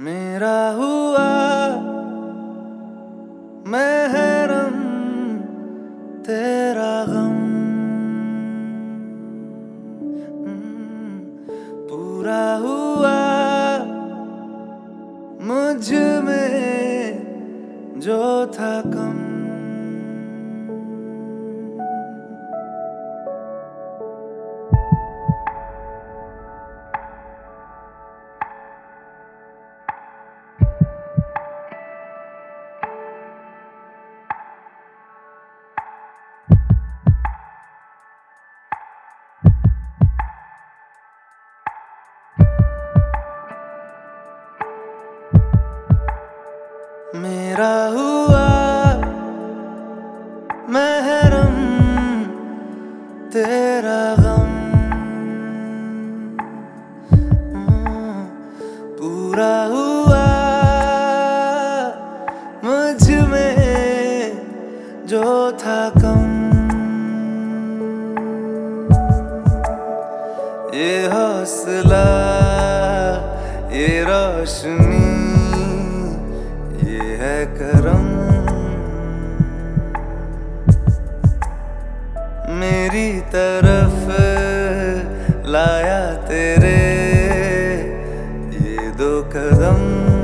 मेरा हुआ महरम तेरा गम, पूरा हुआ मुझ में जो था कम। मेरा हुआ महरम तेरा गम, पूरा हुआ मुझ में जो था कम। ये हौसला, ये रोशनी, ये है करम, मेरी तरफ लाया तेरे ये दो कदम।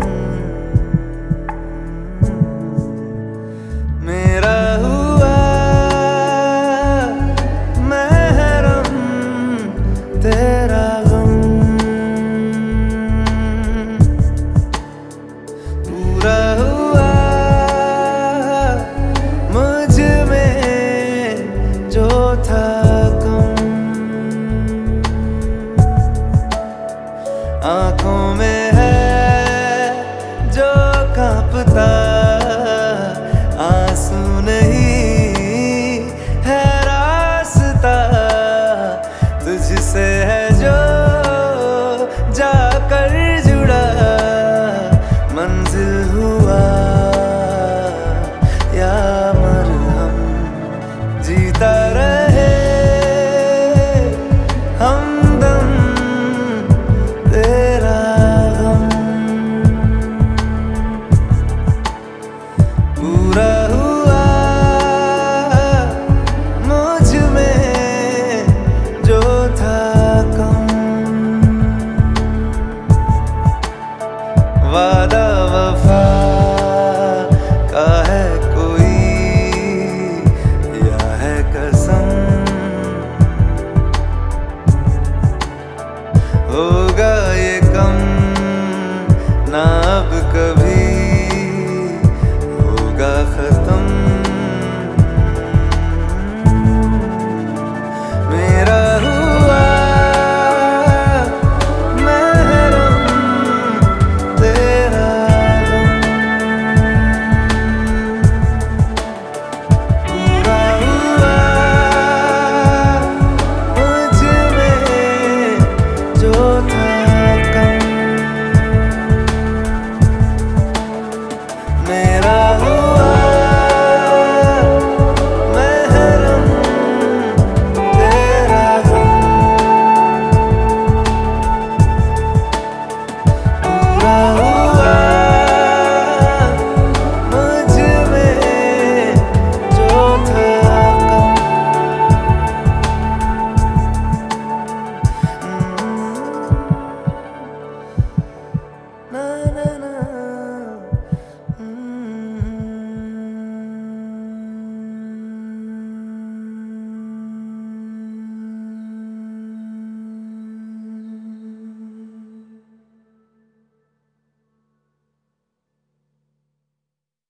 मेरा हुआ महरम तेरा गम, पूरा हुआ मुझ में जो था कम। आंखों में है जो कांपता, आंसू नहीं है रास्ता, तुझसे है जो जाकर जुड़ा, मंजिल हुआ या मरहम। जीता रहे हमदम तेरा गम, पूरा हुआ मुझ में जो था कम। वादा वफा का है कोई या है कसम, होगा ये कम ना